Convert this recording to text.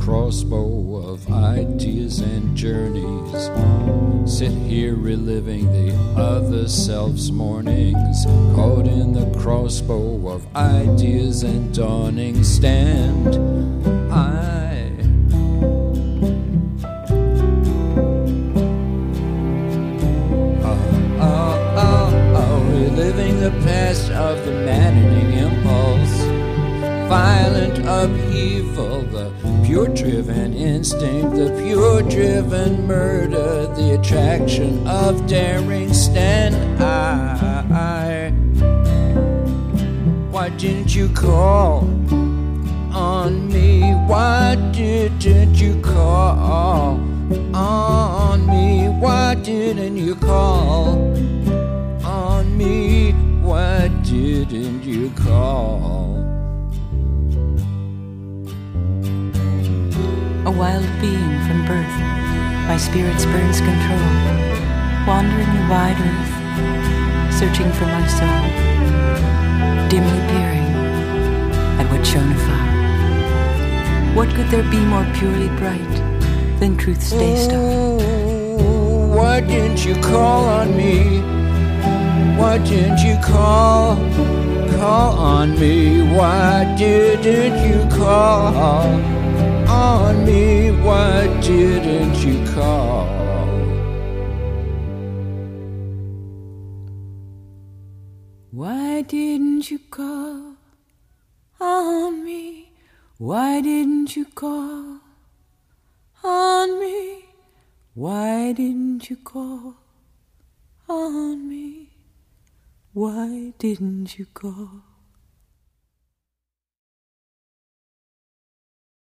crossbow of ideas and journeys. Sit here reliving the other self's mornings, caught in the crossbow of ideas and dawning. Stand reliving the past of the maddening impulse, violent upheaval, the pure-driven instinct, the pure-driven murder, the attraction of daring. Stand why didn't you call on me? Why didn't you call on me? Why didn't you call on me? Why didn't you call? A wild being from birth, my spirit spurns control, wandering the wide earth, searching for my soul, dimly peering at what shone afar. What could there be more purely bright than truth's day star? Why didn't you call on me? Why didn't you call on me? Why didn't you call on me? Why didn't you call? Why didn't you call on me? Why didn't you call on me? Why didn't you call on me? Why didn't you call?